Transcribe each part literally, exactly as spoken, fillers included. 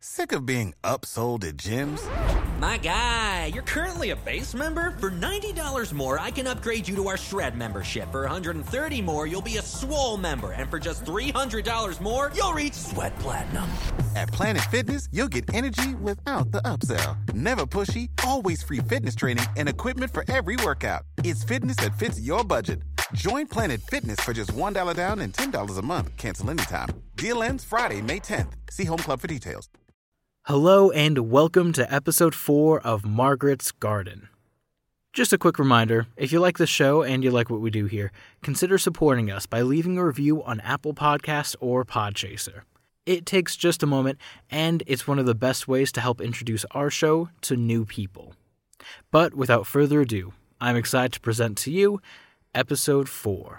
Sick of being upsold at gyms? My guy, you're currently a base member? For ninety dollars more, I can upgrade you to our Shred membership. For one hundred thirty dollars more, you'll be a Swole member. And for just three hundred dollars more, you'll reach Sweat Platinum. At Planet Fitness, you'll get energy without the upsell. Never pushy, always free fitness training and equipment for every workout. It's fitness that fits your budget. Join Planet Fitness for just one dollar down and ten dollars a month. Cancel anytime. Deal ends Friday, May tenth. See Home Club for details. Hello and welcome to episode four of Margaret's Garden. Just a quick reminder, if you like the show and you like what we do here, consider supporting us by leaving a review on Apple Podcasts or Podchaser. It takes just a moment, and it's one of the best ways to help introduce our show to new people. But without further ado, I'm excited to present to you episode four.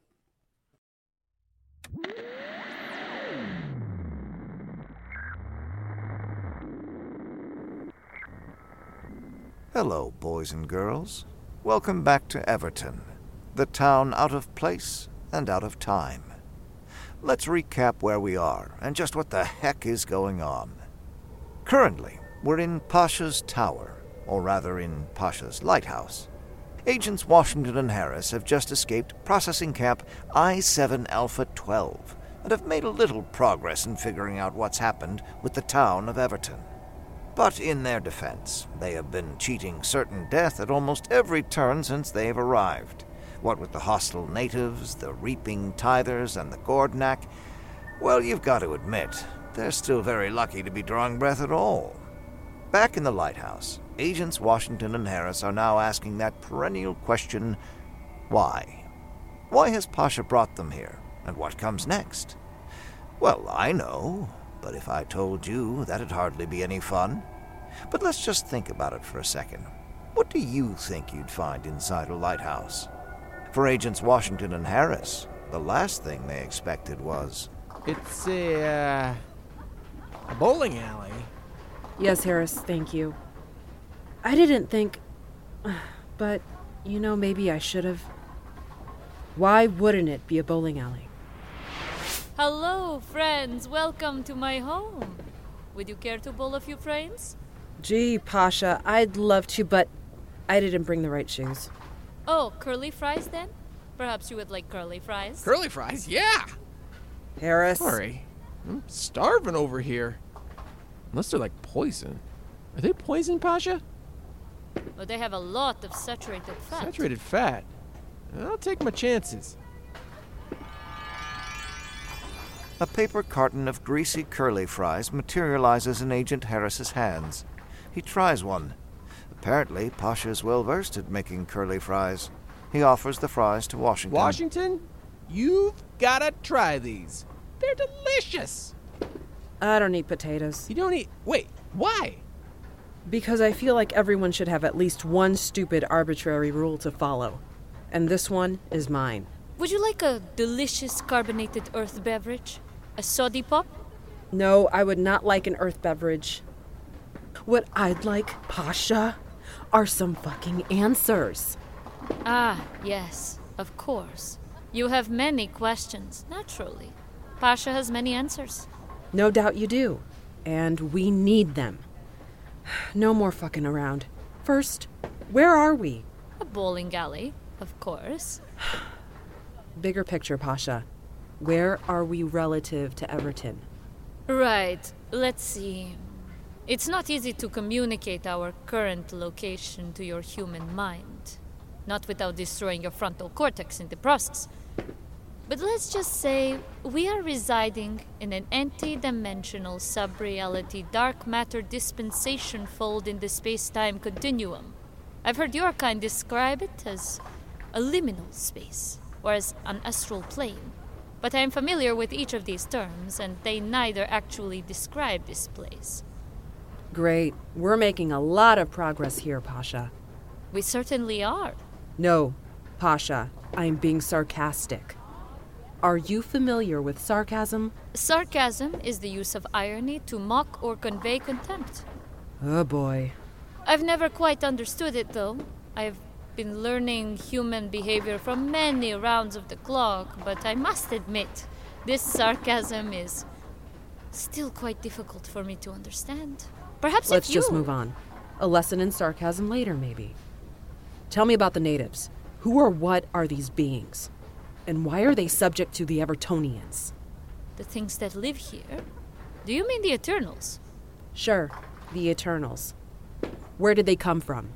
Hello, boys and girls. Welcome back to Everton, the town out of place and out of time. Let's recap where we are and just what the heck is going on. Currently, we're in Pasha's Tower, or rather in Pasha's Lighthouse. Agents Washington and Harris have just escaped processing camp I seven Alpha twelve and have made a little progress in figuring out what's happened with the town of Everton. But in their defense, they have been cheating certain death at almost every turn since they have arrived. What with the hostile natives, the reaping tithers, and the Gordnak, well, you've got to admit, they're still very lucky to be drawing breath at all. Back in the lighthouse, Agents Washington and Harris are now asking that perennial question, why? Why has Pasha brought them here, and what comes next? Well, I know. But if I told you, that'd hardly be any fun. But let's just think about it for a second. What do you think you'd find inside a lighthouse? For Agents Washington and Harris, the last thing they expected was... It's a, uh, a bowling alley. Yes, Harris, thank you. I didn't think... But, you know, maybe I should have. Why wouldn't it be a bowling alley? Hello, friends. Welcome to my home. Would you care to bowl a few frames? Gee, Pasha, I'd love to, but I didn't bring the right shoes. Oh, curly fries then? Perhaps you would like curly fries? Curly fries? Yeah! Harris? Sorry. I'm starving over here. Unless they're like poison. Are they poison, Pasha? Well, they have a lot of saturated fat. Saturated fat? I'll take my chances. A paper carton of greasy curly fries materializes in Agent Harris's hands. He tries one. Apparently, Pasha is well versed at making curly fries. He offers the fries to Washington. Washington, you've gotta try these. They're delicious. I don't eat potatoes. You don't eat... Wait, why? Because I feel like everyone should have at least one stupid, arbitrary rule to follow. And this one is mine. Would you like a delicious carbonated earth beverage? A soddy pop? No, I would not like an earth beverage. What I'd like, Pasha, are some fucking answers. Ah, yes, of course. You have many questions, naturally. Pasha has many answers. No doubt you do. And we need them. No more fucking around. First, where are we? A bowling alley, of course. Bigger picture, Pasha. Where are we relative to Everton? Right. Let's see. It's not easy to communicate our current location to your human mind. Not without destroying your frontal cortex in the process. But let's just say we are residing in an anti-dimensional sub-reality dark matter dispensation fold in the space-time continuum. I've heard your kind describe it as a liminal space, or as an astral plane. But I am familiar with each of these terms, and they neither actually describe this place. Great. We're making a lot of progress here, Pasha. We certainly are. No, Pasha, I'm being sarcastic. Are you familiar with sarcasm? Sarcasm is the use of irony to mock or convey contempt. Oh boy. I've never quite understood it, though. I've been learning human behavior from many rounds of the clock, but I must admit, this sarcasm is Still quite difficult for me to understand. Perhaps Let's if you... just move on. A lesson in sarcasm later, maybe. Tell me about the natives. Who or what are these beings? And why are they subject to the Evertonians? The things that live here? Do you mean the Eternals? Sure, the Eternals. Where did they come from?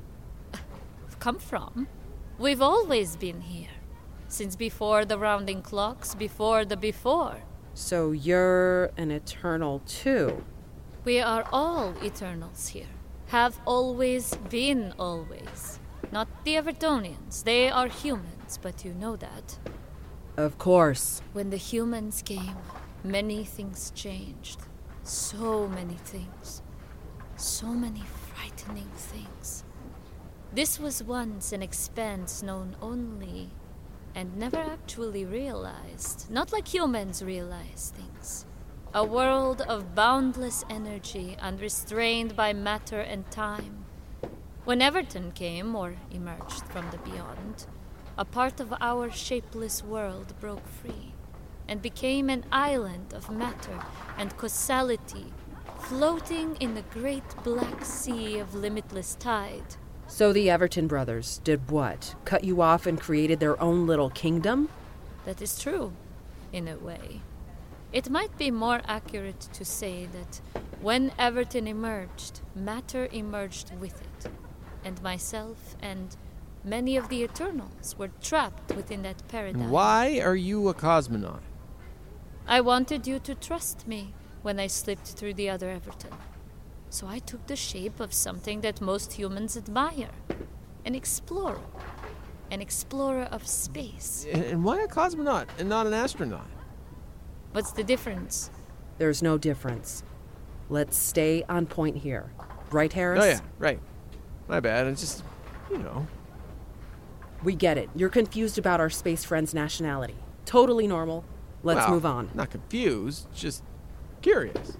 Come from? We've always been here. Since before the rounding clocks, before the before. So you're an Eternal too? We are all Eternals here. Have always been always. Not the Evertonians. They are humans, but you know that. Of course. When the humans came, many things changed. So many things. So many frightening things. This was once an expanse known only and never actually realized. Not like humans realize things. A world of boundless energy, unrestrained by matter and time. When Everton came, or emerged from the beyond, a part of our shapeless world broke free and became an island of matter and causality, floating in the great black sea of limitless tide. So the Everton brothers did what? Cut you off and created their own little kingdom? That is true, in a way. It might be more accurate to say that when Everton emerged, matter emerged with it. And myself and many of the Eternals were trapped within that paradigm. Why are you a cosmonaut? I wanted you to trust me when I slipped through the other Everton. So I took the shape of something that most humans admire. An explorer. An explorer of space. And why a cosmonaut and not an astronaut? What's the difference? There's no difference. Let's stay on point here. Right, Harris? Oh, yeah, right. My bad. It's just, you know. We get it. You're confused about our space friend's nationality. Totally normal. Let's Well, move on. Not confused, just curious.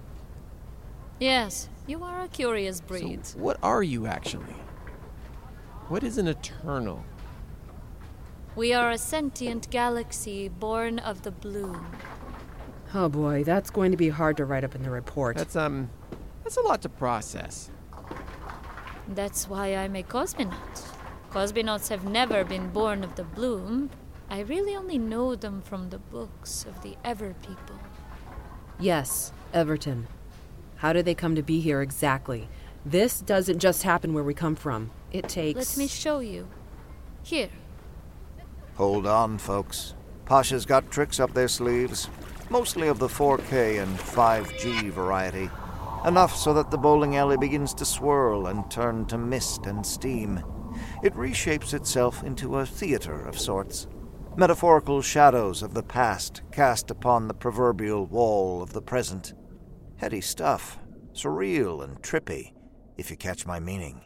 Yes, you are a curious breed. So what are you actually? What is an Eternal? We are a sentient galaxy born of the bloom. Oh boy, that's going to be hard to write up in the report. That's, um, that's a lot to process. That's why I'm a cosmonaut. Cosmonauts have never been born of the bloom. I really only know them from the books of the Ever people. Yes, Everton. How did they come to be here exactly? This doesn't just happen where we come from. It takes... Let me show you. Here. Hold on, folks. Pasha's got tricks up their sleeves, mostly of the four K and five G variety. Enough so that the bowling alley begins to swirl and turn to mist and steam. It reshapes itself into a theater of sorts. Metaphorical shadows of the past cast upon the proverbial wall of the present. Heady stuff. Surreal and trippy, if you catch my meaning.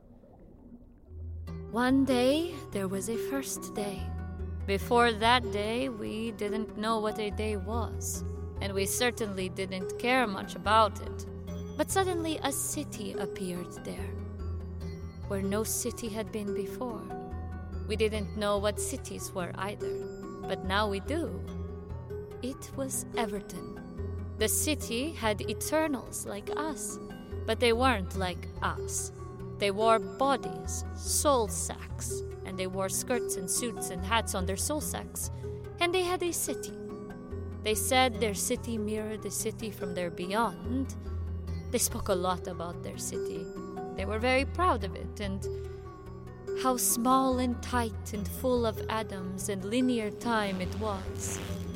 One day, there was a first day. Before that day, we didn't know what a day was. And we certainly didn't care much about it. But suddenly a city appeared there, where no city had been before. We didn't know what cities were either, but now we do. It was Everton. The city had Eternals like us, but they weren't like us. They wore bodies, soul sacks, and they wore skirts and suits and hats on their soul sacks, and they had a city. They said their city mirrored the city from their beyond. They spoke a lot about their city. They were very proud of it, and how small and tight and full of atoms and linear time it was.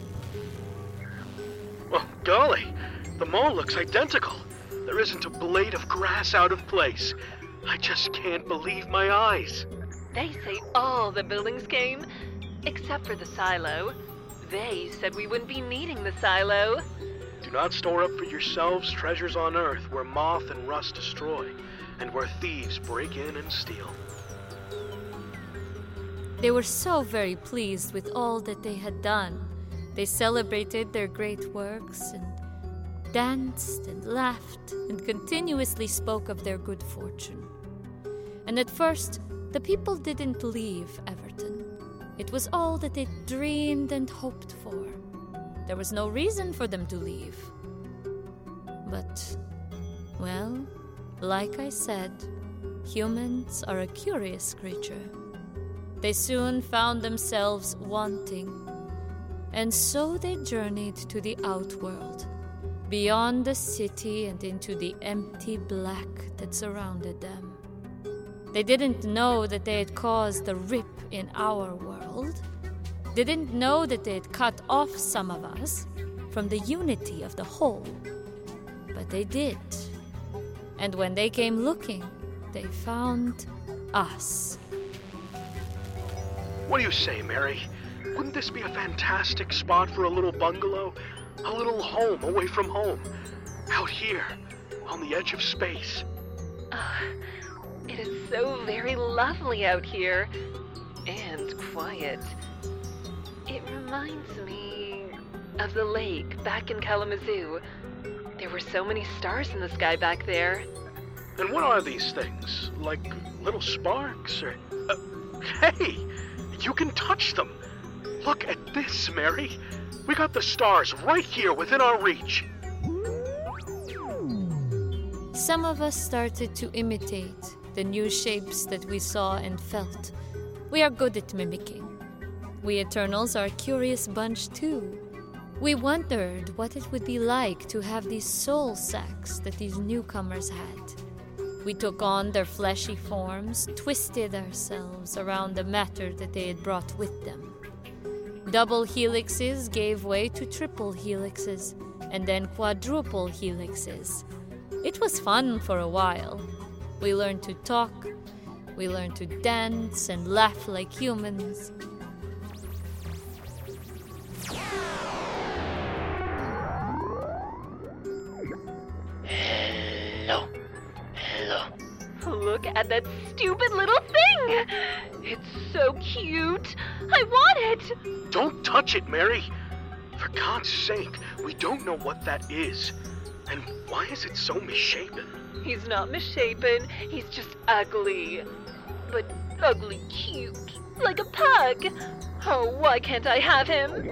Well, golly, the mall looks identical. There isn't a blade of grass out of place. I just can't believe my eyes. They say all the buildings came, except for the silo. They said we wouldn't be needing the silo. Do not store up for yourselves treasures on Earth where moth and rust destroy, and where thieves break in and steal. They were so very pleased with all that they had done. They celebrated their great works and danced and laughed and continuously spoke of their good fortune. And at first, the people didn't leave Everton. It was all that they dreamed and hoped for. There was no reason for them to leave. but, well, like I said, humans are a curious creature. They soon found themselves wanting, and so they journeyed to the outworld, beyond the city and into the empty black that surrounded them. They didn't know that they had caused the rip in our world. They didn't know that they had cut off some of us from the unity of the whole. But they did. And when they came looking, they found us. What do you say, Mary? Wouldn't this be a fantastic spot for a little bungalow? A little home away from home. Out here, on the edge of space. Uh, it is so very lovely out here. And quiet. It reminds me of the lake back in Kalamazoo. There were so many stars in the sky back there. And what are these things? Like little sparks or... Uh, hey! You can touch them! Look at this, Mary! We got the stars right here within our reach! Some of us started to imitate the new shapes that we saw and felt. We are good at mimicking. We Eternals are a curious bunch too. We wondered what it would be like to have these soul sacs that these newcomers had. We took on their fleshy forms, twisted ourselves around the matter that they had brought with them. Double helixes gave way to triple helixes, and then quadruple helixes. It was fun for a while. We learned to talk, we learned to dance and laugh like humans. Hello. Hello. Look at that stupid little thing! It's so cute! I want it! Don't touch it, Mary! For God's sake, we don't know what that is. And why is it so misshapen? He's not misshapen, he's just ugly. But ugly cute, like a pug. Oh, why can't I have him?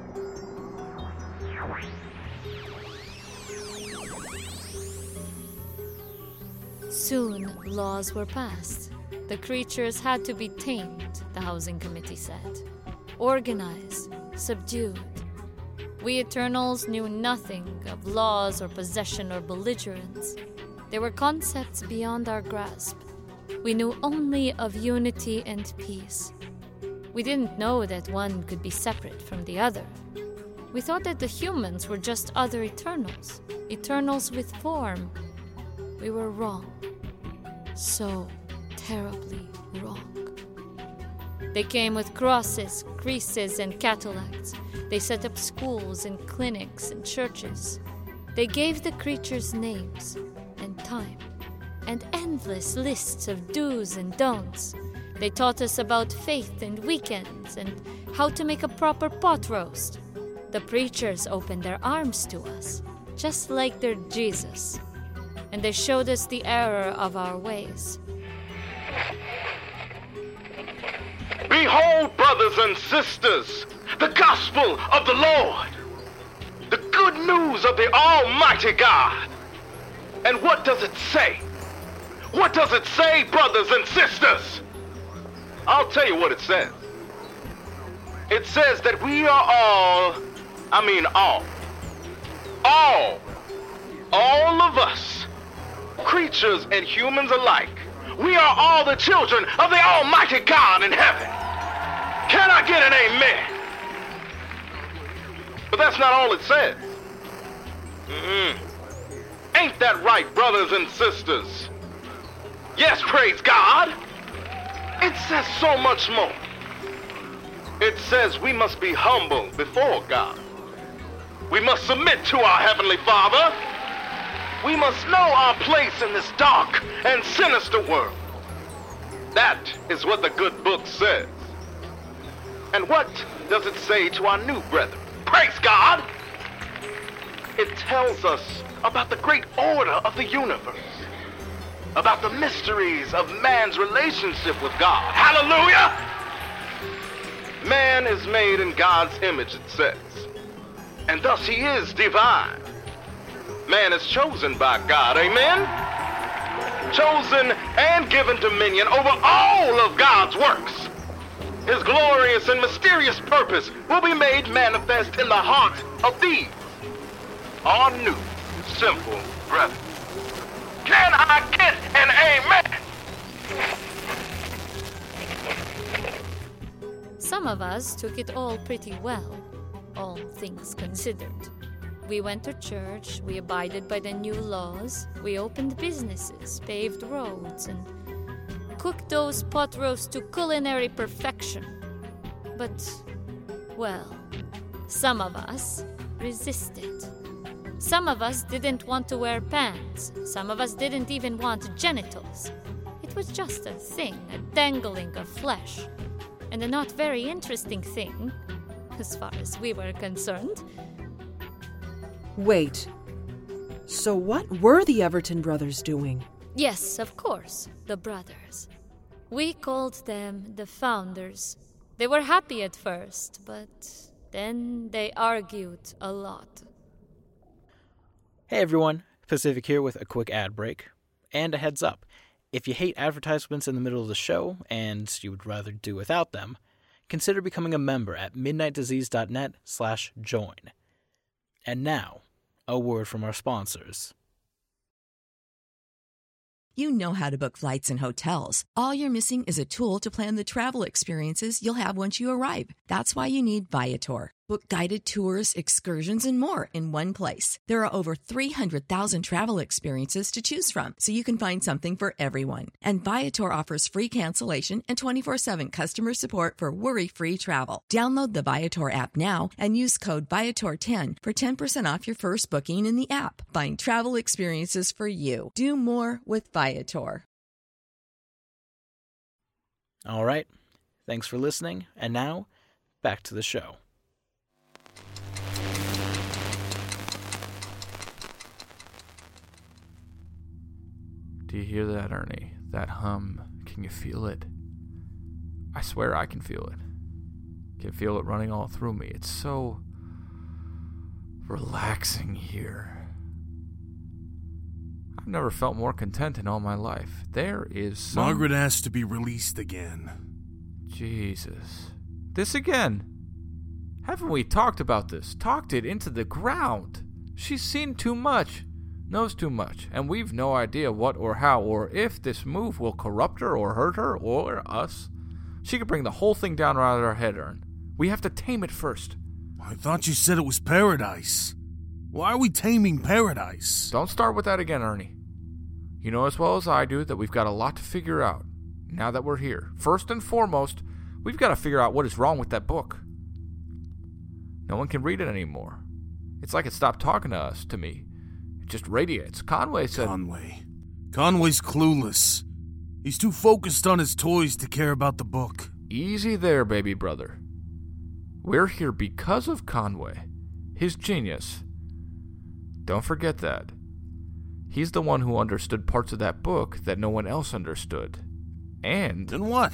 Soon, laws were passed. The creatures had to be tamed, the housing committee said. Organized, subdued. We Eternals knew nothing of laws or possession or belligerence. They were concepts beyond our grasp. We knew only of unity and peace. We didn't know that one could be separate from the other. We thought that the humans were just other Eternals, Eternals with form. We were wrong. So terribly wrong. They came with crosses, creases, and cataracts. They set up schools and clinics and churches. They gave the creatures names and time and endless lists of do's and don'ts. They taught us about faith and weekends and how to make a proper pot roast. The preachers opened their arms to us, just like their Jesus. And they showed us the error of our ways. Behold, brothers and sisters, the gospel of the Lord, the good news of the Almighty God. And what does it say? What does it say, brothers and sisters? I'll tell you what it says. It says that we are all, I mean all, all, all of us, creatures and humans alike, we are all the children of the Almighty God in heaven. Can I get an amen? But that's not all it says. Mm-mm. Ain't that right, brothers and sisters? Yes, praise God. It says so much more. It says we must be humble before God. We must submit to our Heavenly Father. We must know our place in this dark and sinister world. That is what the good book says. And what does it say to our new brethren? Praise God! It tells us about the great order of the universe, about the mysteries of man's relationship with God. Hallelujah! Man is made in God's image, it says, and thus he is divine. man is chosen by God, amen? Chosen and given dominion over all of God's works. His glorious and mysterious purpose will be made manifest in the heart of these, our new, simple brethren. Can I get an amen? Some of us took it all pretty well, all things considered. We went to church, we abided by the new laws, we opened businesses, paved roads, and cooked those pot roasts to culinary perfection. But, well, some of us resisted. Some of us didn't want to wear pants. Some of us didn't even want genitals. It was just a thing, a dangling of flesh. And a not very interesting thing, as far as we were concerned. Wait. So what were the Everton brothers doing? Yes, of course, the brothers. We called them the Founders. They were happy at first, but then they argued a lot. Hey everyone, Pacific here with a quick ad break. And a heads up, if you hate advertisements in the middle of the show and you would rather do without them, consider becoming a member at midnightdisease.net slash join. And now, a word from our sponsors. You know how to book flights and hotels. All you're missing is a tool to plan the travel experiences you'll have once you arrive. That's why you need Viator. Book guided tours, excursions, and more in one place. There are over three hundred thousand travel experiences to choose from, so you can find something for everyone. And Viator offers free cancellation and twenty-four seven customer support for worry-free travel. Download the Viator app now and use code Viator ten for ten percent off your first booking in the app. Find travel experiences for you. Do more with Viator. All right, thanks for listening, and now, back to the show. Do you hear that, Ernie? That hum. Can you feel it? I swear I can feel it. Can feel it running all through me. It's so relaxing here. I've never felt more content in all my life. There is some... Margaret asked to be released again. Jesus. This again? Haven't we talked about this? Talked it into the ground. She's seen too much. Knows too much, and we've no idea what or how or if this move will corrupt her or hurt her or us. She could bring the whole thing down around our head, Ern. We have to tame it first. I thought you said it was paradise. Why are we taming paradise? Don't start with that again, Ernie. You know as well as I do that we've got a lot to figure out now that we're here. First and foremost, we've got to figure out what is wrong with that book. No one can read it anymore. It's like it stopped talking to us, to me. Just radiates. Conway said... Conway. Conway's clueless. He's too focused on his toys to care about the book. Easy there, baby brother. We're here because of Conway. His genius. Don't forget that. He's the one who understood parts of that book that no one else understood. And... Then what?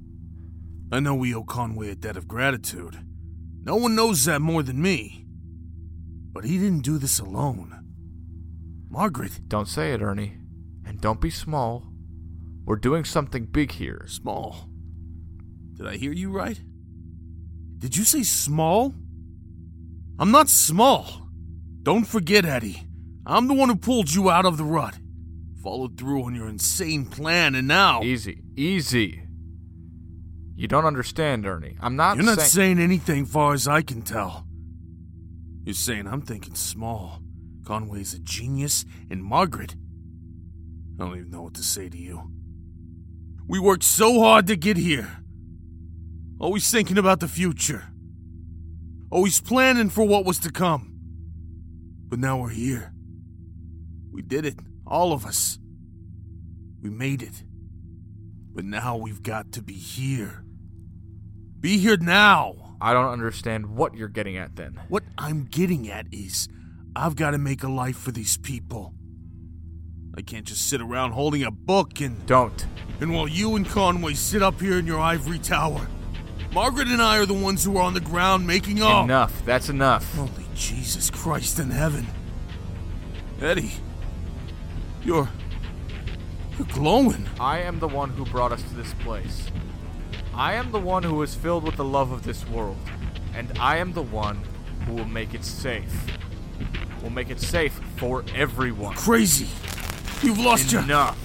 I know we owe Conway a debt of gratitude. No one knows that more than me. But he didn't do this alone. Margaret. Don't say it, Ernie. And don't be small. We're doing something big here. Small? Did I hear you right? Did you say small? I'm not small. Don't forget, Eddie. I'm the one who pulled you out of the rut. Followed through on your insane plan, and now... Easy. Easy. You don't understand, Ernie. I'm not You're not say- saying anything far as I can tell. You're saying I'm thinking small. Conway's a genius, and Margaret... I don't even know what to say to you. We worked so hard to get here. Always thinking about the future. Always planning for what was to come. But now we're here. We did it, all of us. We made it. But now we've got to be here. Be here now. I don't understand what you're getting at then. What I'm getting at is... I've got to make a life for these people. I can't just sit around holding a book and... Don't. And while you and Conway sit up here in your ivory tower, Margaret and I are the ones who are on the ground making up. Enough. That's enough. Holy Jesus Christ in heaven. Eddie, you're... you're glowing. I am the one who brought us to this place. I am the one who is filled with the love of this world. And I am the one who will make it safe. Will make it safe for everyone. Crazy. You've lost your... Enough.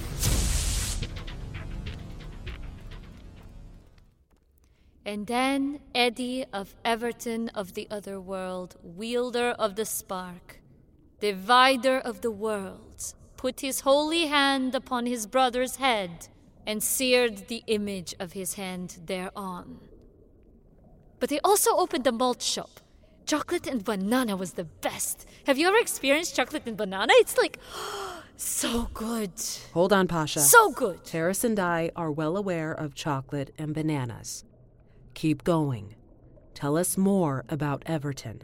And then Eddie of Everton of the other world, wielder of the spark, divider of the worlds, put his holy hand upon his brother's head and seared the image of his hand thereon. But they also opened a malt shop. Chocolate and banana was the best. Have you ever experienced chocolate and banana? It's like, so good. Hold on, Pasha. So good. Terrace and I are well aware of chocolate and bananas. Keep going. Tell us more about Everton.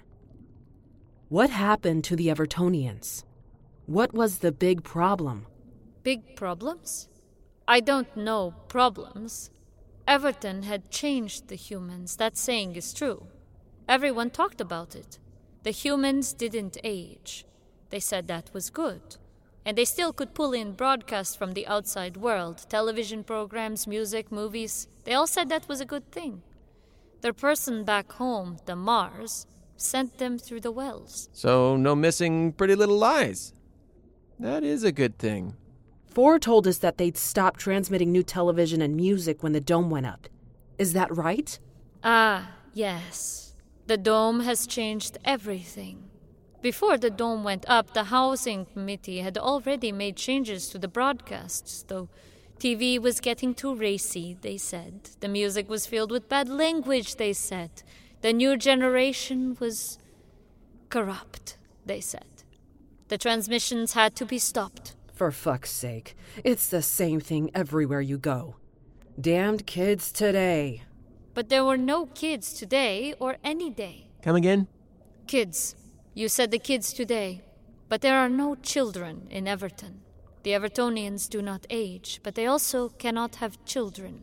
What happened to the Evertonians? What was the big problem? Big problems? I don't know problems. Everton had changed the humans. That saying is true. Everyone talked about it. The humans didn't age. They said that was good. And they still could pull in broadcasts from the outside world, television programs, music, movies. They all said that was a good thing. Their person back home, the Mars, sent them through the wells. So no missing Pretty Little Lies. That is a good thing. Four told us that they'd stop transmitting new television and music when the dome went up. Is that right? Ah, yes. The dome has changed everything. Before the dome went up, the housing committee had already made changes to the broadcasts, though T V was getting too racy, they said. The music was filled with bad language, they said. The new generation was corrupt, they said. The transmissions had to be stopped. For fuck's sake. It's the same thing everywhere you go. Damned kids today. But there were no kids today or any day. Come again? Kids. You said the kids today. But there are no children in Everton. The Evertonians do not age, but they also cannot have children.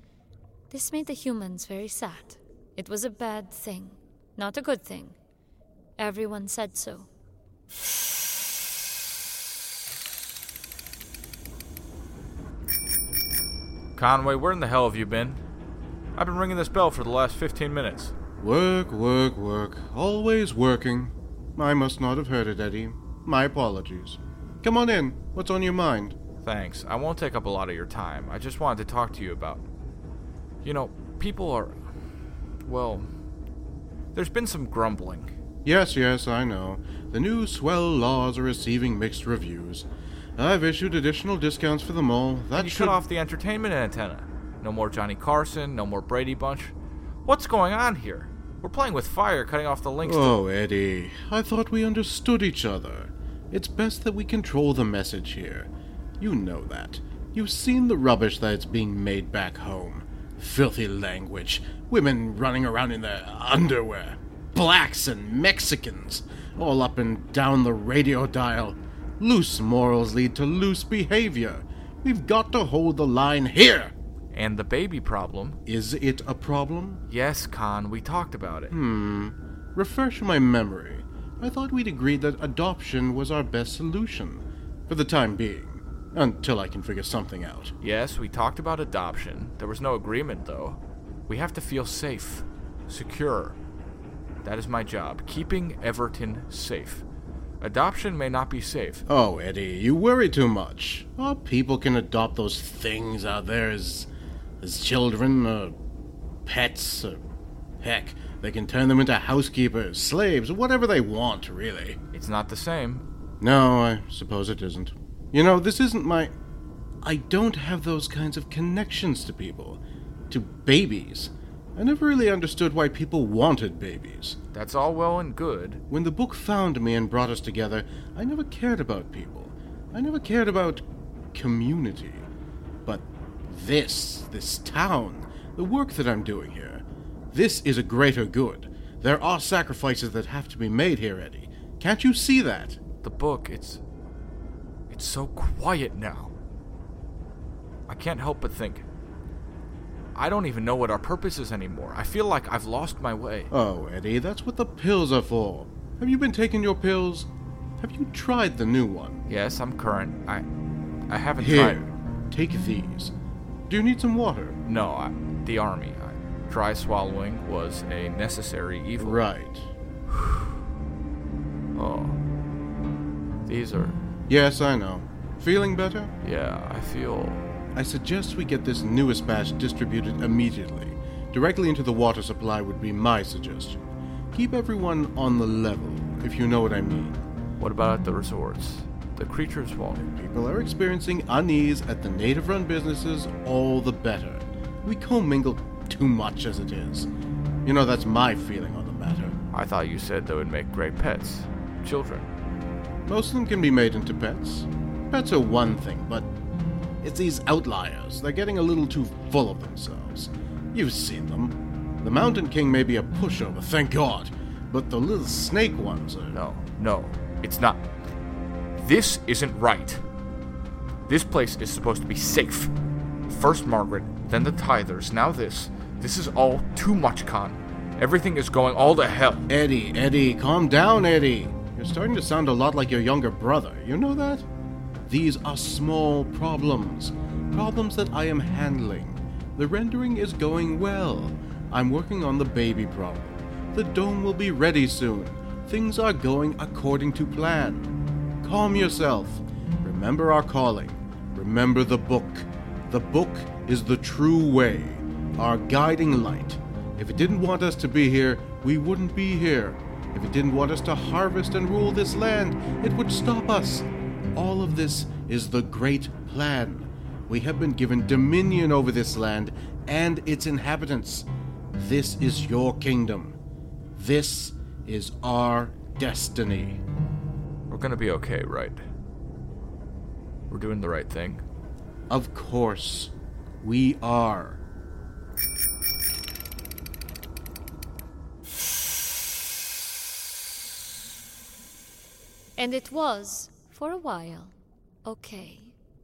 This made the humans very sad. It was a bad thing, not a good thing. Everyone said so. Conway, where in the hell have you been? I've been ringing this bell for the last fifteen minutes. Work, work, work. Always working. I must not have heard it, Eddie. My apologies. Come on in. What's on your mind? Thanks. I won't take up a lot of your time. I just wanted to talk to you about... You know, people are... Well... There's been some grumbling. Yes, yes, I know. The new swell laws are receiving mixed reviews. I've issued additional discounts for them all. That you should... cut off the entertainment antenna. No more Johnny Carson, no more Brady Bunch. What's going on here? We're playing with fire, cutting off the links Oh, to... Eddie. I thought we understood each other. It's best that we control the message here. You know that. You've seen the rubbish that's being made back home. Filthy language. Women running around in their underwear. Blacks and Mexicans. All up and down the radio dial. Loose morals lead to loose behavior. We've got to hold the line here. And the baby problem. Is it a problem? Yes, Con, we talked about it. Hmm. Refresh my memory. I thought we'd agreed that adoption was our best solution. For the time being. Until I can figure something out. Yes, we talked about adoption. There was no agreement, though. We have to feel safe. Secure. That is my job. Keeping Everton safe. Adoption may not be safe. Oh, Eddie, you worry too much. Our people can adopt those things out there as... as children, or pets, or... heck, they can turn them into housekeepers, slaves, whatever they want, really. It's not the same. No, I suppose it isn't. You know, this isn't my... I don't have those kinds of connections to people. To babies. I never really understood why people wanted babies. That's all well and good. When the book found me and brought us together, I never cared about people. I never cared about community. But this, this town, the work that I'm doing here, this is a greater good. There are sacrifices that have to be made here, Eddie. Can't you see that? The book, it's... it's so quiet now. I can't help but think... I don't even know what our purpose is anymore. I feel like I've lost my way. Oh, Eddie, that's what the pills are for. Have you been taking your pills? Have you tried the new one? Yes, I'm current. I I haven't Here, tried. take these. Do you need some water? No, I, the army. I, dry swallowing was a necessary evil. Right. Oh. These are... Yes, I know. Feeling better? Yeah, I feel... I suggest we get this newest batch distributed immediately. Directly into the water supply would be my suggestion. Keep everyone on the level, if you know what I mean. What about at the resorts? The creatures won't. People are experiencing unease at the native-run businesses, all the better. We commingle too much as it is. You know, that's my feeling on the matter. I thought you said they would make great pets. Children. Most of them can be made into pets. Pets are one thing, but it's these outliers. They're getting a little too full of themselves. You've seen them. The Mountain King may be a pushover, thank God, but the little snake ones are... No, no, it's not. This isn't right. This place is supposed to be safe. First Margaret, then the Tithers, now this. This is all too much, Con. Everything is going all to hell. Eddie, Eddie, calm down, Eddie. You're starting to sound a lot like your younger brother. You know that? These are small problems. Problems that I am handling. The rendering is going well. I'm working on the baby problem. The dome will be ready soon. Things are going according to plan. Calm yourself. Remember our calling. Remember the book. The book is the true way, our guiding light. If it didn't want us to be here, we wouldn't be here. If it didn't want us to harvest and rule this land, it would stop us. All of this is the great plan. We have been given dominion over this land and its inhabitants. This is your kingdom. This is our destiny. We're gonna be okay, right? We're doing the right thing. Of course, we are. And it was, for a while, okay.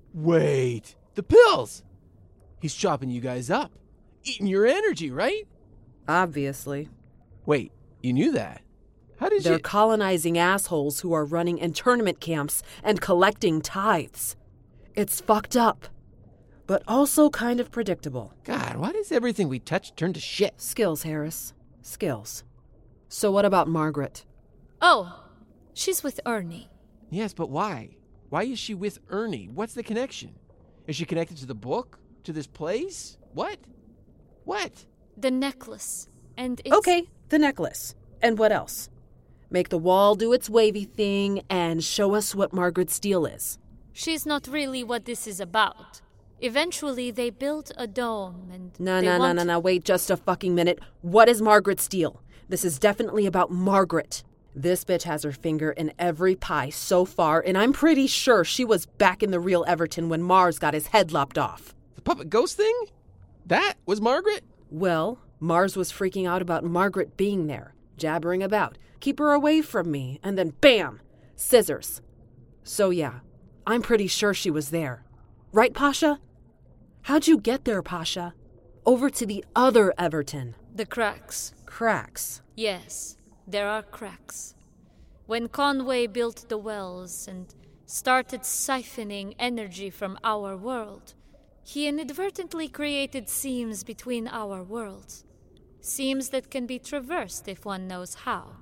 Wait, the pills! He's chopping you guys up. Eating your energy, right? Obviously. Wait, you knew that? How did They're you... colonizing assholes who are running internment camps and collecting tithes. It's fucked up, but also kind of predictable. God, why does everything we touch turn to shit? Skills, Harris. Skills. So what about Margaret? Oh, she's with Ernie. Yes, but why? Why is she with Ernie? What's the connection? Is she connected to the book? To this place? What? What? The necklace. And it's... Okay, the necklace. And what else? Make the wall do its wavy thing and show us what Margaret's deal is. She's not really what this is about. Eventually, they built a dome and No, they no, want... no, no, no, wait just a fucking minute. What is Margaret's deal? This is definitely about Margaret. This bitch has her finger in every pie so far, and I'm pretty sure she was back in the real Everton when Mars got his head lopped off. The puppet ghost thing? That was Margaret? Well, Mars was freaking out about Margaret being there, jabbering about. Keep her away from me, and then bam! Scissors. So yeah, I'm pretty sure she was there. Right, Pasha? How'd you get there, Pasha? Over to the other Everton. The cracks. Cracks? Yes, there are cracks. When Conway built the wells and started siphoning energy from our world, he inadvertently created seams between our worlds. Seams that can be traversed if one knows how.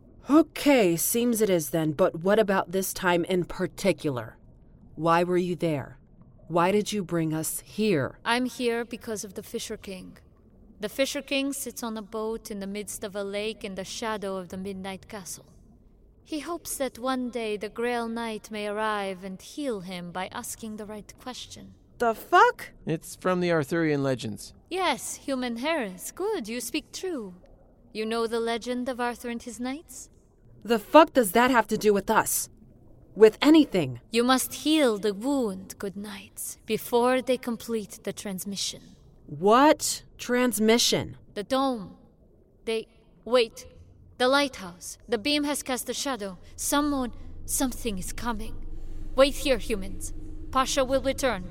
Okay, seems it is then, but what about this time in particular? Why were you there? Why did you bring us here? I'm here because of the Fisher King. The Fisher King sits on a boat in the midst of a lake in the shadow of the Midnight Castle. He hopes that one day the Grail Knight may arrive and heal him by asking the right question. The fuck? It's from the Arthurian legends. Yes, Human Harris. Good, you speak true. You know the legend of Arthur and his knights? The fuck does that have to do with us? With anything? You must heal the wound, good knights, before they complete the transmission. What transmission? The dome. They... Wait. The lighthouse. The beam has cast a shadow. Someone... Something is coming. Wait here, humans. Pasha will return.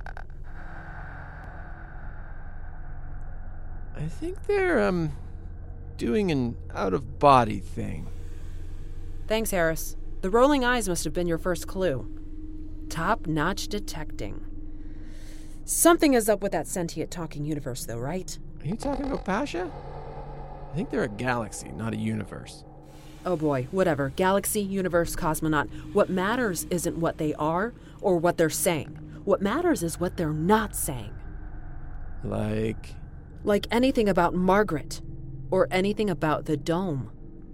I think they're, um, doing an out-of-body thing. Thanks, Harris. The rolling eyes must have been your first clue. Top-notch detecting. Something is up with that sentient talking universe, though, right? Are you talking about Pasha? I think they're a galaxy, not a universe. Oh boy, whatever. Galaxy, universe, cosmonaut. What matters isn't what they are or what they're saying. What matters is what they're not saying. Like? Like anything about Margaret. Or anything about the dome.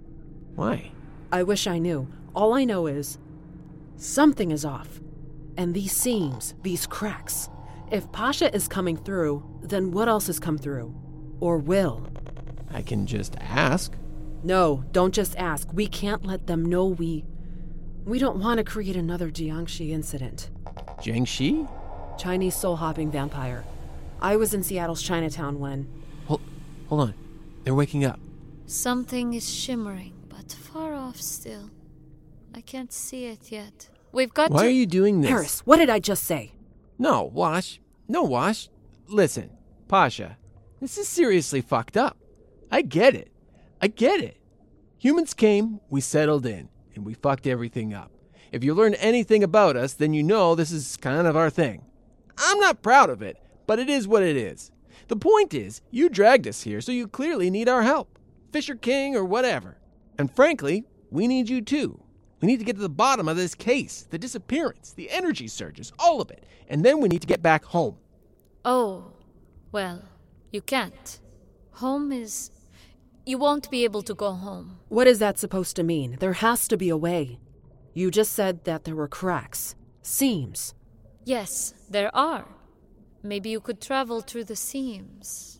Why? I wish I knew. All I know is something is off. And these seams, these cracks. If Pasha is coming through, then what else has come through? Or will? I can just ask. No, don't just ask. We can't let them know we... We don't want to create another Jiangshi incident. Jiangshi? Chinese soul-hopping vampire. I was in Seattle's Chinatown when... Hold, hold on. They're waking up. Something is shimmering, but far off still. I can't see it yet. We've got Why to... are you doing this? Harris, what did I just say? No, Wash. No, Wash. Listen, Pasha, this is seriously fucked up. I get it. I get it. Humans came, we settled in, and we fucked everything up. If you learn anything about us, then you know this is kind of our thing. I'm not proud of it, but it is what it is. The point is, you dragged us here, so you clearly need our help. Fisher King or whatever. And frankly, we need you too. We need to get to the bottom of this case, the disappearance, the energy surges, all of it. And then we need to get back home. Oh, well, you can't. Home is... You won't be able to go home. What is that supposed to mean? There has to be a way. You just said that there were cracks, seams. Yes, there are. Maybe you could travel through the seams.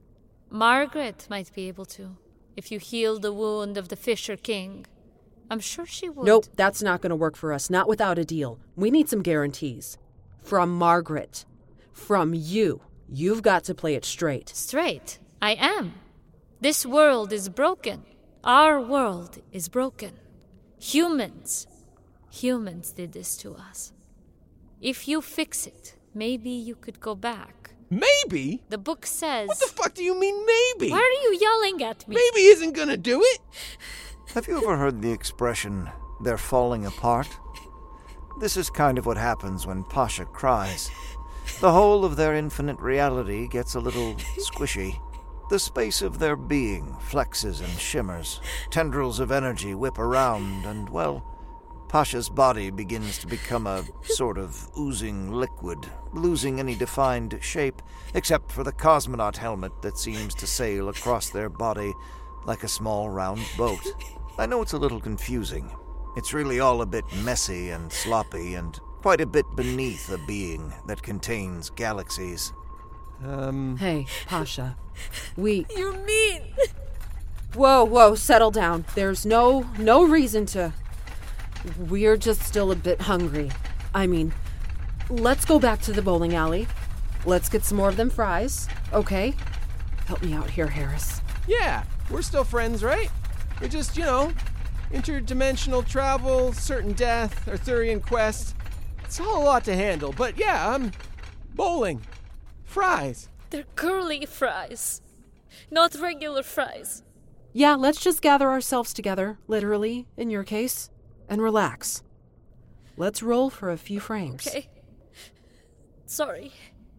Margaret might be able to, if you heal the wound of the Fisher King. I'm sure she would. Nope, that's not going to work for us, not without a deal. We need some guarantees. From Margaret. From you. You've got to play it straight. Straight? I am. This world is broken. Our world is broken. Humans. Humans did this to us. If you fix it, maybe you could go back. Maybe? The book says... What the fuck do you mean, maybe? Why are you yelling at me? Maybe isn't gonna do it. Have you ever heard the expression, they're falling apart? This is kind of what happens when Pasha cries. The whole of their infinite reality gets a little squishy. The space of their being flexes and shimmers. Tendrils of energy whip around, and, well, Pasha's body begins to become a sort of oozing liquid, losing any defined shape, except for the cosmonaut helmet that seems to sail across their body like a small round boat. I know it's a little confusing. It's really all a bit messy and sloppy, and quite a bit beneath a being that contains galaxies. Um... Hey, Pasha. We... You mean... Whoa, whoa, settle down. There's no, no reason to... We're just still a bit hungry. I mean, let's go back to the bowling alley. Let's get some more of them fries, okay? Help me out here, Harris. Yeah, we're still friends, right? We just, you know, interdimensional travel, certain death, Arthurian quest. It's a whole lot to handle, but yeah, I'm bowling. Fries. They're curly fries, not regular fries. Yeah, let's just gather ourselves together, literally, in your case, and relax. Let's roll for a few frames. Okay. Sorry.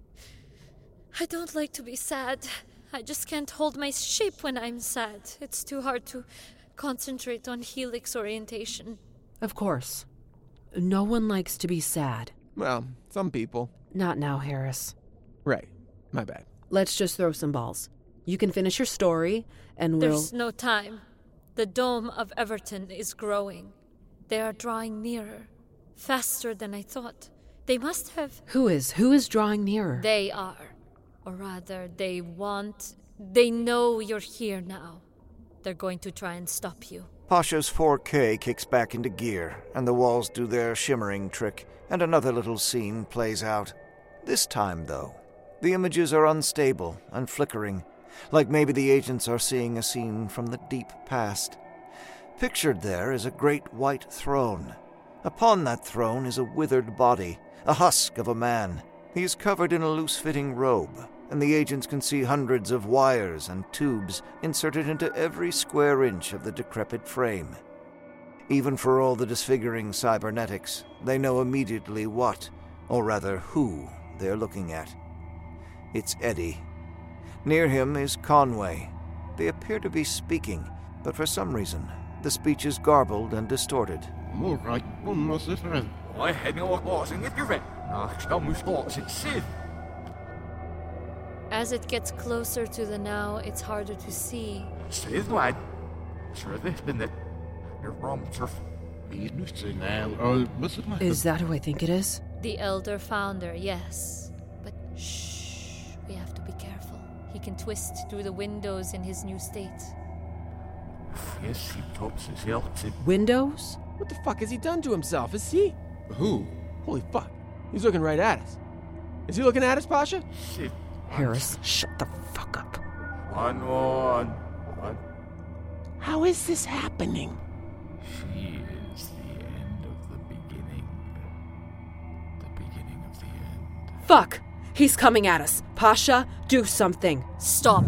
I don't like to be sad. I just can't hold my shape when I'm sad. It's too hard to concentrate on helix orientation. Of course. No one likes to be sad. Well, some people. Not now, Harris. Right. My bad. Let's just throw some balls. You can finish your story, and we'll... There's no time. The dome of Everton is growing. They are drawing nearer. Faster than I thought. They must have... Who is? Who is drawing nearer? They are. Or rather, they want... They know you're here now. They're going to try and stop you. Pasha's four K kicks back into gear, and the walls do their shimmering trick, and another little scene plays out. This time, though, the images are unstable and flickering, like maybe the agents are seeing a scene from the deep past. Pictured there is a great white throne. Upon that throne is a withered body, a husk of a man. He is covered in a loose-fitting robe, and the agents can see hundreds of wires and tubes inserted into every square inch of the decrepit frame. Even for all the disfiguring cybernetics, they know immediately what, or rather who, they're looking at. It's Eddie. Near him is Conway. They appear to be speaking, but for some reason, the speech is garbled and distorted. As it gets closer to the now, it's harder to see. Is that who I think it is? The Elder Founder, yes. But shh, we have to be careful. He can twist through the windows in his new state. Windows? What the fuck has he done to himself? Is he? Who? Holy fuck. He's looking right at us. Is he looking at us, Pasha? Harris, shut the fuck up. One, one, one. How is this happening? She is the end of the beginning. The beginning of the end. Fuck! He's coming at us. Pasha, do something. Stop.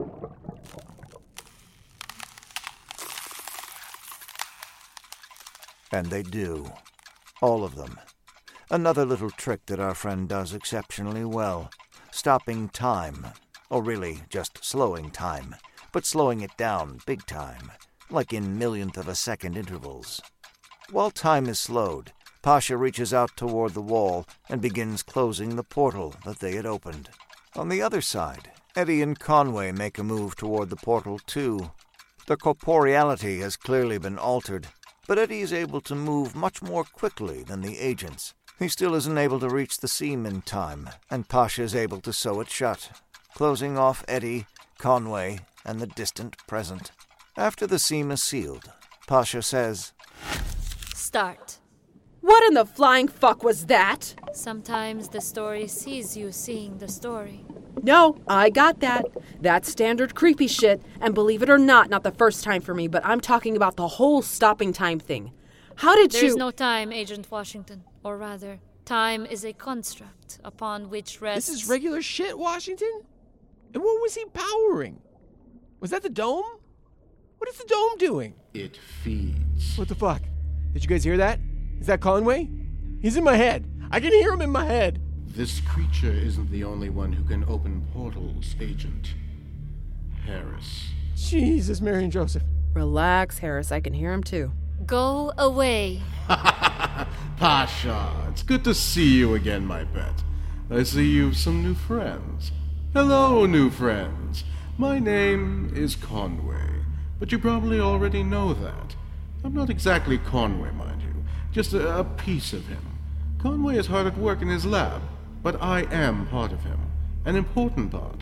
And they do. All of them. Another little trick that our friend does exceptionally well. Stopping time. Or really, just slowing time. But slowing it down big time. Like in millionth of a second intervals. While time is slowed, Pasha reaches out toward the wall and begins closing the portal that they had opened. On the other side, Eddie and Conway make a move toward the portal too. Their corporeality has clearly been altered, but Eddie is able to move much more quickly than the agents. He still isn't able to reach the seam in time, and Pasha is able to sew it shut, closing off Eddie, Conway, and the distant present. After the seam is sealed, Pasha says, Start. What in the flying fuck was that? Sometimes the story sees you seeing the story. No, I got that. That's standard creepy shit, and believe it or not, not the first time for me, but I'm talking about the whole stopping time thing. How did There's you... There's no time, Agent Washington. Or rather, time is a construct upon which rests... This is regular shit, Washington? And what was he powering? Was that the dome? What is the dome doing? It feeds. What the fuck? Did you guys hear that? Is that Conway? He's in my head. I can hear him in my head. This creature isn't the only one who can open portals, Agent Harris. Jesus, Mary and Joseph. Relax, Harris. I can hear him too. Go away. Pasha, it's good to see you again, my pet. I see you've some new friends. Hello, new friends. My name is Conway, but you probably already know that. I'm not exactly Conway, mind you, just a, a piece of him. Conway is hard at work in his lab, but I am part of him, an important part.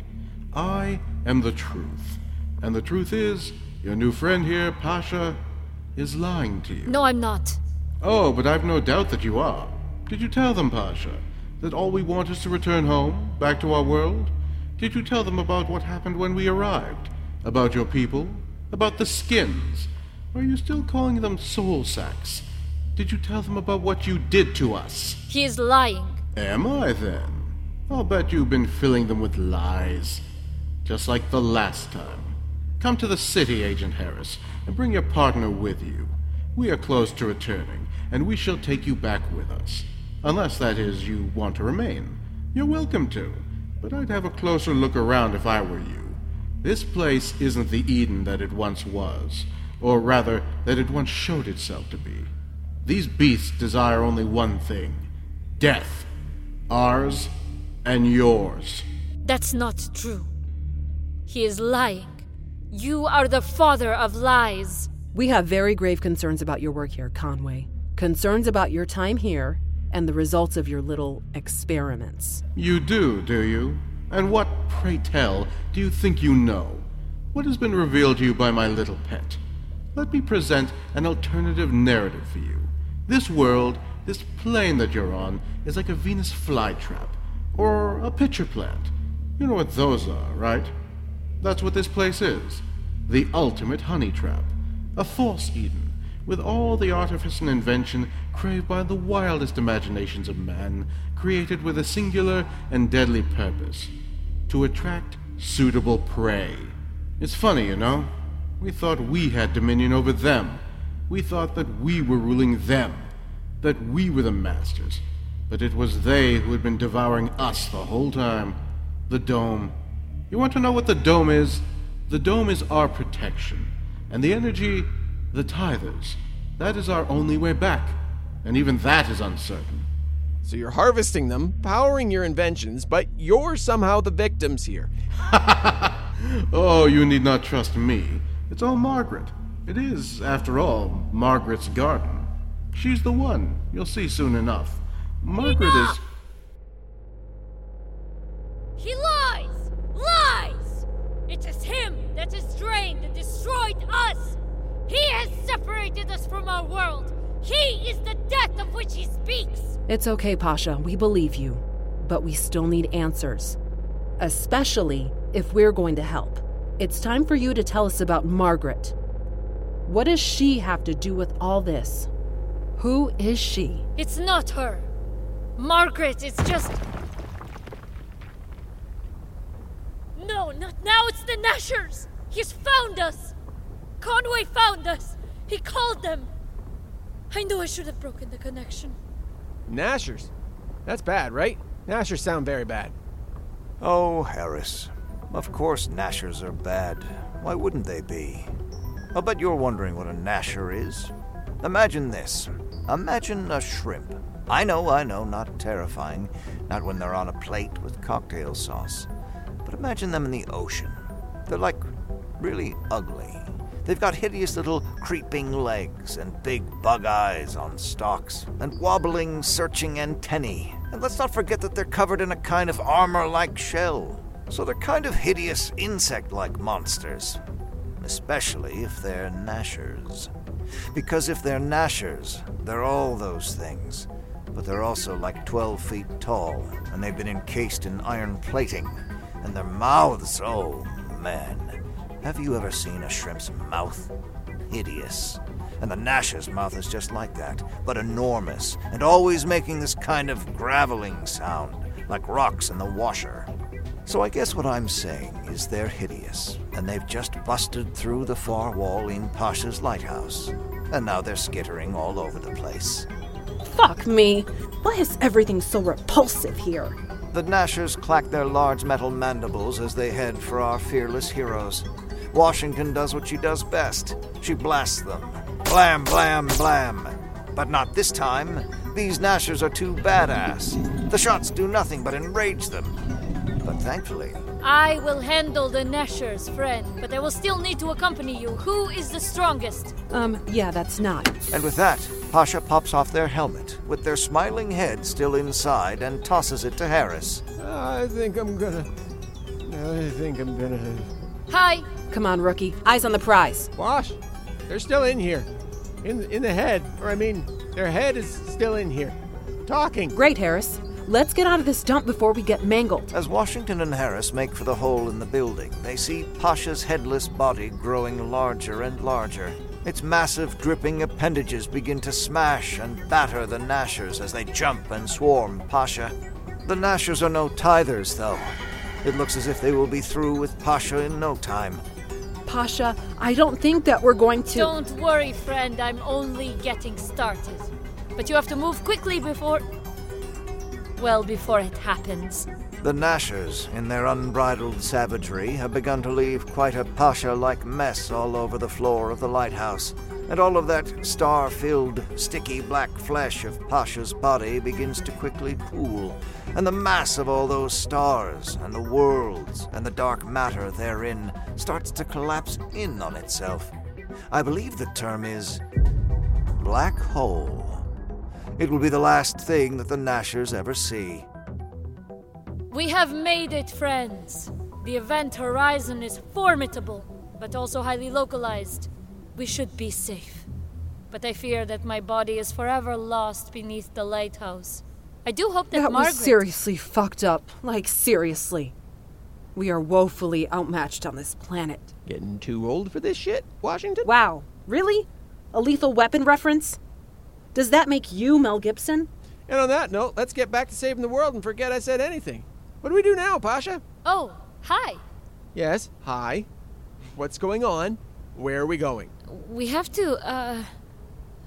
I am the truth, and the truth is, your new friend here, Pasha, is lying to you. No, I'm not. Oh, but I've no doubt that you are. Did you tell them, Pasha, that all we want is to return home, back to our world? Did you tell them about what happened when we arrived? About your people? About the skins? Or are you still calling them soul sacks? Did you tell them about what you did to us? He is lying. Am I, then? I'll bet you've been filling them with lies. Just like the last time. Come to the city, Agent Harris, and bring your partner with you. We are close to returning, and we shall take you back with us. Unless, that is, you want to remain. You're welcome to, but I'd have a closer look around if I were you. This place isn't the Eden that it once was, or rather, that it once showed itself to be. These beasts desire only one thing. Death. Ours and yours. That's not true. He is lying. You are the father of lies. We have very grave concerns about your work here, Conway. Concerns about your time here and the results of your little experiments. You do, do you? And what, pray tell, do you think you know? What has been revealed to you by my little pet? Let me present an alternative narrative for you. This world, this plane that you're on, is like a Venus flytrap, or a pitcher plant. You know what those are, right? That's what this place is. The ultimate honey trap. A false Eden, with all the artifice and invention craved by the wildest imaginations of man, created with a singular and deadly purpose. To attract suitable prey. It's funny, you know? We thought we had dominion over them. we thought that we were ruling them, that we were the masters. But it was they who had been devouring us the whole time. The Dome. You want to know what the Dome is? The Dome is our protection. And the energy, the Tithers. That is our only way back. And even that is uncertain. So you're harvesting them, powering your inventions, but you're somehow the victims here. Oh, you need not trust me. It's all Margaret. It is, after all, Margaret's garden. She's the one. You'll see soon enough. Margaret Enough! is... He lies! Lies! It is him that has drained and destroyed us! He has separated us from our world! He is the death of which he speaks! It's okay, Pasha. We believe you. But we still need answers. Especially if we're going to help. It's time for you to tell us about Margaret. What does she have to do with all this? Who is she? It's not her. Margaret is just... No, not now, it's the Nashers! He's found us! Conway found us! He called them! I knew I should have broken the connection. Nashers? That's bad, right? Nashers sound very bad. Oh, Harris. Of course Nashers are bad. Why wouldn't they be? I'll bet you're wondering what a Nasher is. Imagine this. Imagine a shrimp. I know, I know, not terrifying. Not when they're on a plate with cocktail sauce. But imagine them in the ocean. They're like really ugly. They've got hideous little creeping legs and big bug eyes on stalks and wobbling, searching antennae. And let's not forget that they're covered in a kind of armor-like shell. So they're kind of hideous insect-like monsters. Especially if they're Nashers. Because if they're Nashers, they're all those things. But they're also like twelve feet tall, and they've been encased in iron plating. And their mouths, oh man. Have you ever seen a shrimp's mouth? Hideous. And the Nasher's mouth is just like that, but enormous, and always making this kind of graveling sound, like rocks in the washer. So I guess what I'm saying is they're hideous, and they've just busted through the far wall in Pasha's lighthouse. And now they're skittering all over the place. Fuck me. Why is everything so repulsive here? The Nashers clack their large metal mandibles as they head for our fearless heroes. Washington does what she does best. She blasts them. Blam, blam, blam. But not this time. These Nashers are too badass. The shots do nothing but enrage them. But thankfully... I will handle the Nashers, friend, but I will still need to accompany you. Who is the strongest? Um, yeah, that's not. And with that, Pasha pops off their helmet, with their smiling head still inside, and tosses it to Harris. I think I'm gonna... I think I'm gonna... Hi. Come on, rookie. Eyes on the prize. Wash. They're still in here. In, in the head. Or, I mean, their head is still in here. Talking. Great, Harris. Let's get out of this dump before we get mangled. As Washington and Harris make for the hole in the building, they see Pasha's headless body growing larger and larger. Its massive, dripping appendages begin to smash and batter the Nashers as they jump and swarm Pasha. The Nashers are no tithers, though. It looks as if they will be through with Pasha in no time. Pasha, I don't think that we're going to... Don't worry, friend. I'm only getting started. But you have to move quickly before... Well, before it happens. The Nashers, in their unbridled savagery, have begun to leave quite a Pasha-like mess all over the floor of the lighthouse. And all of that star-filled, sticky black flesh of Pasha's body begins to quickly pool. And the mass of all those stars, and the worlds, and the dark matter therein starts to collapse in on itself. I believe the term is... black hole. It will be the last thing that the Nashers ever see. We have made it, friends. The event horizon is formidable, but also highly localized. We should be safe. But I fear that my body is forever lost beneath the lighthouse. I do hope that, that Margaret... was seriously fucked up. Like, seriously. We are woefully outmatched on this planet. Getting too old for this shit, Washington? Wow. Really? A Lethal Weapon reference? Does that make you Mel Gibson? And on that note, let's get back to saving the world and forget I said anything. What do we do now, Pasha? Oh, hi. Yes, hi. What's going on? Where are we going? We have to, uh...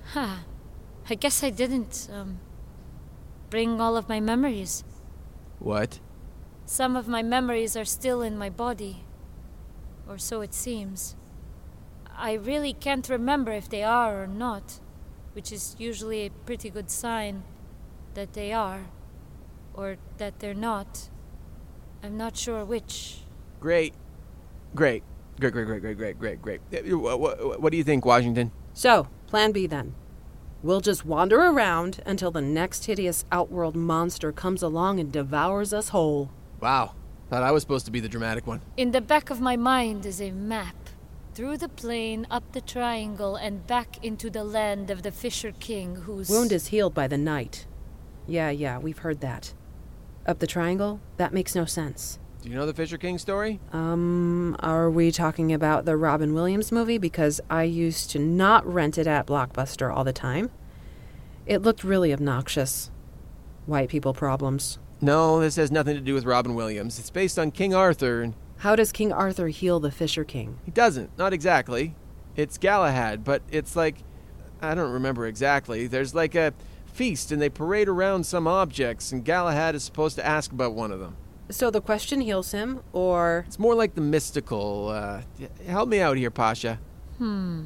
Huh. I guess I didn't, um, bring all of my memories. What? Some of my memories are still in my body. Or so it seems. I really can't remember if they are or not, which is usually a pretty good sign that they are, or that they're not. I'm not sure which. Great. Great. Great, great, great, great, great, great, great. What, what, what do you think, Washington? So, plan B then. We'll just wander around until the next hideous outworld monster comes along and devours us whole. Wow. Thought I was supposed to be the dramatic one. In the back of my mind is a map. Through the plain, up the triangle, and back into the land of the Fisher King, whose... Wound is healed by the night. Yeah, yeah, we've heard that. Up the triangle? That makes no sense. Do you know the Fisher King story? Um, are we talking about the Robin Williams movie? Because I used to not rent it at Blockbuster all the time. It looked really obnoxious. White people problems. No, this has nothing to do with Robin Williams. It's based on King Arthur and... How does King Arthur heal the Fisher King? He doesn't. Not exactly. It's Galahad, but it's like... I don't remember exactly. There's like a feast, and they parade around some objects, and Galahad is supposed to ask about one of them. So the question heals him, or... It's more like the mystical. Uh, help me out here, Pasha. Hmm.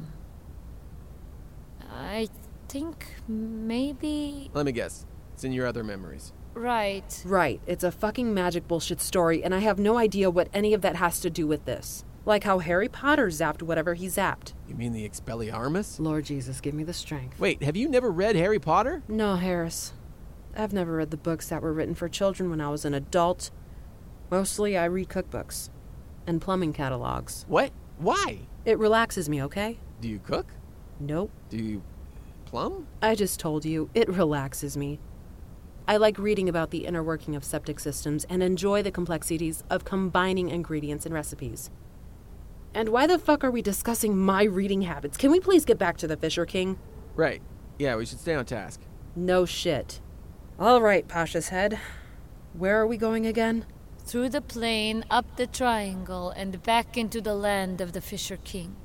I think maybe... Let me guess. It's in your other memories. Right. Right. It's a fucking magic bullshit story, and I have no idea what any of that has to do with this. Like how Harry Potter zapped whatever he zapped. You mean the Expelliarmus? Lord Jesus, give me the strength. Wait, have you never read Harry Potter? No, Harris. I've never read the books that were written for children when I was an adult. Mostly I read cookbooks. And plumbing catalogs. What? Why? It relaxes me, okay? Do you cook? Nope. Do you plumb? I just told you, it relaxes me. I like reading about the inner working of septic systems and enjoy the complexities of combining ingredients and recipes. And why the fuck are we discussing my reading habits? Can we please get back to the Fisher King? Right. Yeah, we should stay on task. No shit. All right, Pasha's head. Where are we going again? Through the plain, up the triangle, and back into the land of the Fisher King.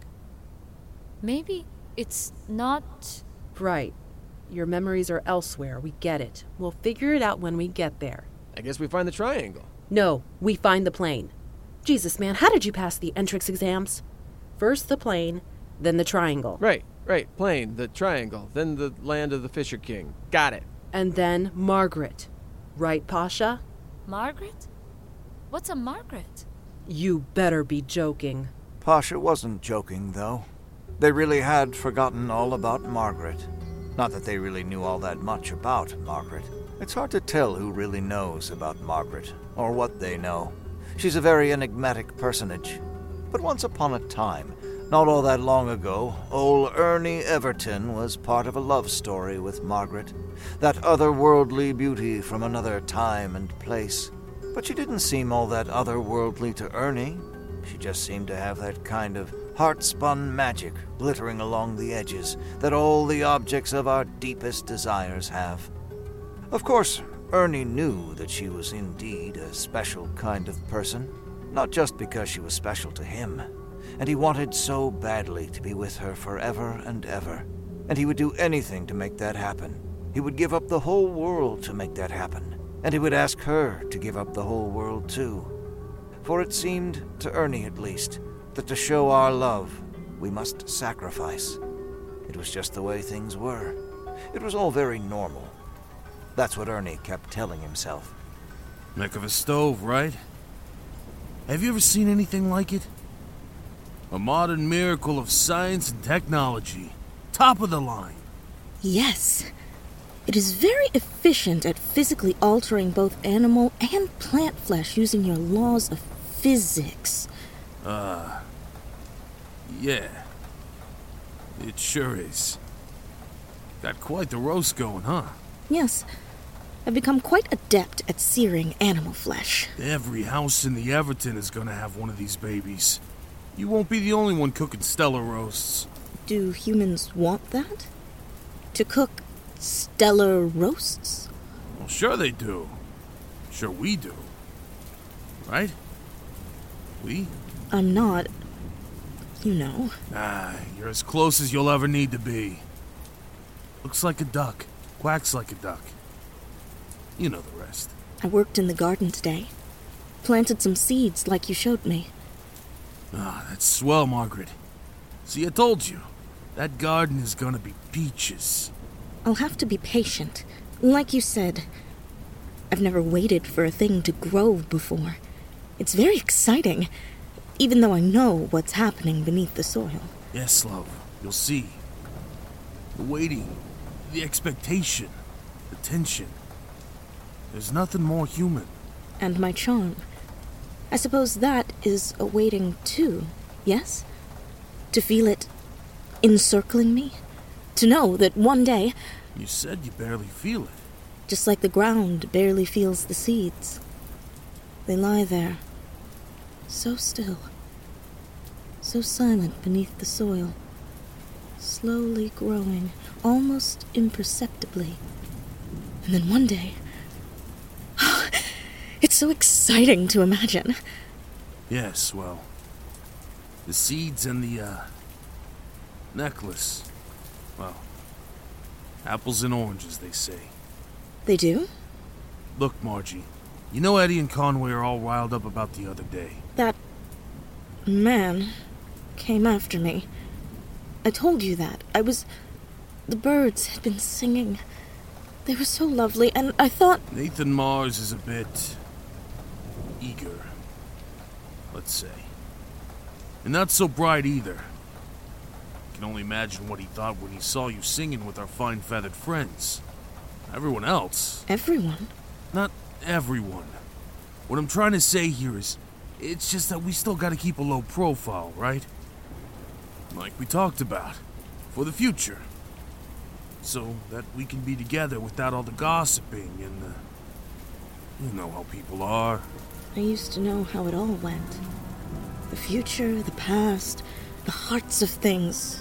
Maybe it's not... Right. Your memories are elsewhere. We get it. We'll figure it out when we get there. I guess we find the triangle. No, we find the plane. Jesus, man, how did you pass the entrance exams? First the plane, then the triangle. Right, right. Plane, the triangle, then the land of the Fisher King. Got it. And then Margaret. Right, Pasha? Margaret? What's a Margaret? You better be joking. Pasha wasn't joking, though. They really had forgotten all about Margaret. Not that they really knew all that much about Margaret. It's hard to tell who really knows about Margaret, or what they know. She's a very enigmatic personage. But once upon a time, not all that long ago, old Ernie Everton was part of a love story with Margaret, that otherworldly beauty from another time and place. But she didn't seem all that otherworldly to Ernie. She just seemed to have that kind of heart-spun magic glittering along the edges that all the objects of our deepest desires have. Of course, Ernie knew that she was indeed a special kind of person, not just because she was special to him, and he wanted so badly to be with her forever and ever, and he would do anything to make that happen. He would give up the whole world to make that happen, and he would ask her to give up the whole world too. For it seemed, to Ernie at least, that to show our love, we must sacrifice. It was just the way things were. It was all very normal. That's what Ernie kept telling himself. Neck of a stove, right? Have you ever seen anything like it? A modern miracle of science and technology. Top of the line. Yes. It is very efficient at physically altering both animal and plant flesh using your laws of physics. Uh, yeah. It sure is. Got quite the roast going, huh? Yes. I've become quite adept at searing animal flesh. Every house in the Everton is gonna have one of these babies. You won't be the only one cooking stellar roasts. Do humans want that? To cook stellar roasts? Well, sure they do. Sure we do. Right? We? I'm not. You know. Ah, you're as close as you'll ever need to be. Looks like a duck. Quacks like a duck. You know the rest. I worked in the garden today. Planted some seeds like you showed me. Ah, that's swell, Margaret. See, I told you. That garden is gonna be peaches. I'll have to be patient. Like you said, I've never waited for a thing to grow before. It's very exciting, even though I know what's happening beneath the soil. Yes, love. You'll see. The waiting, the expectation, the tension. There's nothing more human. And my charm. I suppose that is a waiting too, yes? To feel it encircling me? To know that one day... You said you barely feel it. Just like the ground barely feels the seeds. They lie there, so still, so silent beneath the soil, slowly growing, almost imperceptibly. And then one day... It's so exciting to imagine. Yes, well, the seeds and the, uh, necklace. Well, apples and oranges, they say. They do? Look, Margie, you know Eddie and Conway are all riled up about the other day. That man came after me. I told you that. I was... The birds had been singing. They were so lovely, and I thought... Nathan Mars is a bit... eager, let's say. And not so bright either. I can only imagine what he thought when he saw you singing with our fine feathered friends. Everyone else. Everyone? Not everyone. What I'm trying to say here is, it's just that we still gotta keep a low profile, right? Like we talked about. For the future. So that we can be together without all the gossiping and the... You know how people are. I used to know how it all went. The future, the past, the hearts of things.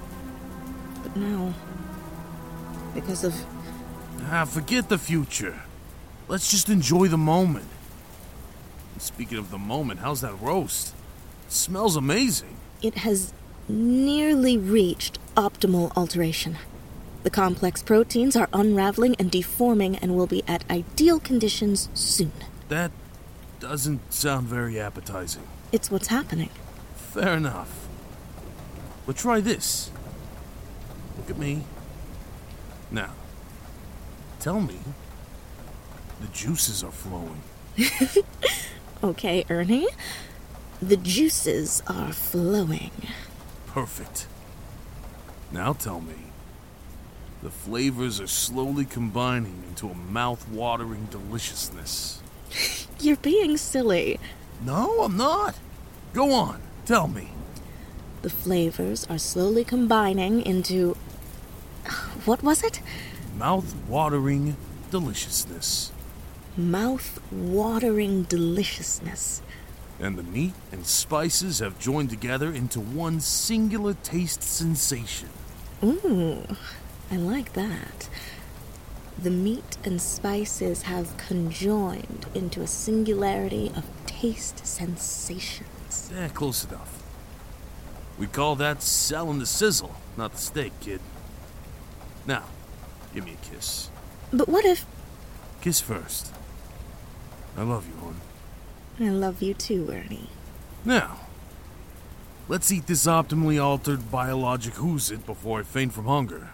But now, because of... Ah, forget the future. Let's just enjoy the moment. And speaking of the moment, how's that roast? It smells amazing. It has nearly reached optimal alteration. The complex proteins are unraveling and deforming and will be at ideal conditions soon. That doesn't sound very appetizing. It's what's happening. Fair enough. But try this. Look at me. Now, tell me, the juices are flowing. Okay, Ernie. The juices are flowing. Perfect. Now tell me, the flavors are slowly combining into a mouth-watering deliciousness. You're being silly. No, I'm not. Go on, tell me. The flavors are slowly combining into... What was it? Mouth-watering deliciousness. Mouth-watering deliciousness. And the meat and spices have joined together into one singular taste sensation. Ooh, I like that. The meat and spices have conjoined into a singularity of taste sensations. Yeah, close enough. We call that selling the sizzle, not the steak, kid. Now, give me a kiss. But what if... Kiss first. I love you, hon. I love you too, Ernie. Now, let's eat this optimally altered biologic who's-it before I faint from hunger.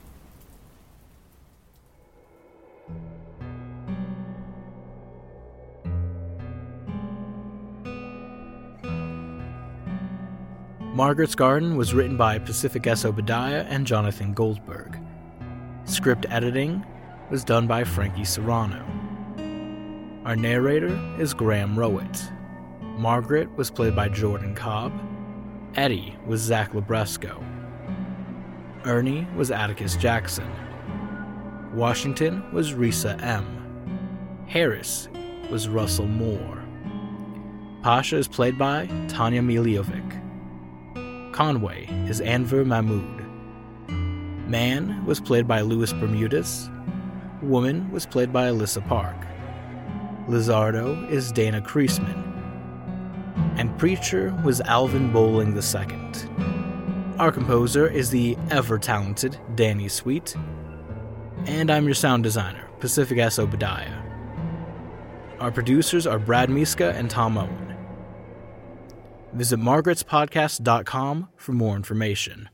Margaret's Garden was written by Pacific S. Obadiah and Jonathan Goldberg. Script editing was done by Frankie Serrano. Our narrator is Graham Rowett. Margaret was played by Jordan Cobb. Eddie was Zach Labresco. Ernie was Atticus Jackson. Washington was Risa M. Harris was Russell Moore. Pasha is played by Tanya Miljovic. Conway is Anver Mahmood. Man was played by Louis Bermudez. Woman was played by Alyssa Park. Lizardo is Dana Kreisman. And Preacher was Alvin Bowling the Second. Our composer is the ever-talented Danny Sweet. And I'm your sound designer, Pacific S. Obadiah. Our producers are Brad Miska and Tom Owen. Visit margarets podcast dot com for more information.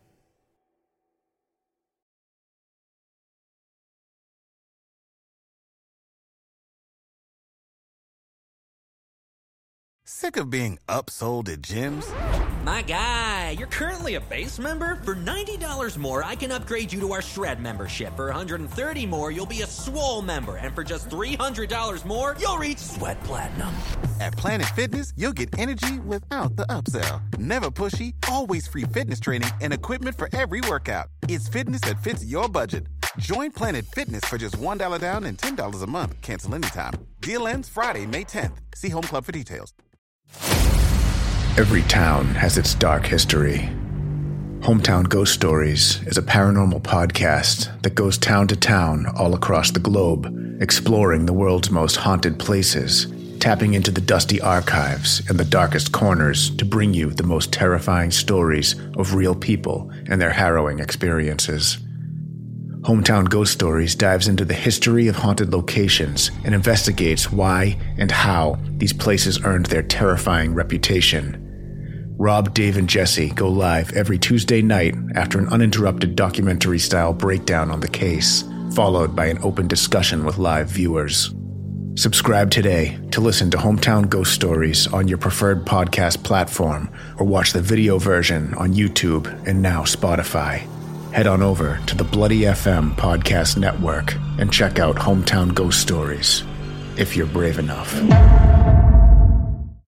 Sick of being upsold at gyms? My guy, you're currently a base member? For ninety dollars more, I can upgrade you to our Shred membership. For one hundred thirty dollars more, you'll be a Swole member. And for just three hundred dollars more, you'll reach Sweat Platinum. At Planet Fitness, you'll get energy without the upsell. Never pushy, always free fitness training and equipment for every workout. It's fitness that fits your budget. Join Planet Fitness for just one dollar down and ten dollars a month. Cancel anytime. Deal ends Friday, May tenth. See Home Club for details. Every town has its dark history. Hometown Ghost Stories is a paranormal podcast that goes town to town all across the globe, exploring the world's most haunted places, tapping into the dusty archives and the darkest corners to bring you the most terrifying stories of real people and their harrowing experiences. Hometown Ghost Stories dives into the history of haunted locations and investigates why and how these places earned their terrifying reputation. Rob, Dave, and Jesse go live every Tuesday night after an uninterrupted documentary-style breakdown on the case, followed by an open discussion with live viewers. Subscribe today to listen to Hometown Ghost Stories on your preferred podcast platform or watch the video version on YouTube and now Spotify. Head on over to the Bloody F M Podcast Network and check out Hometown Ghost Stories, if you're brave enough.